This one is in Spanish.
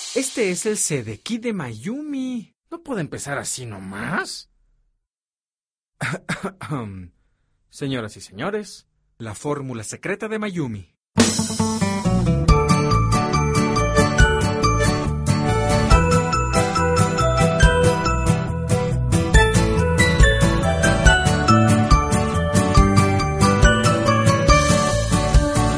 Este es el Sedeki de Mayumi. No puede empezar así nomás. Señoras y señores, la fórmula secreta de Mayumi.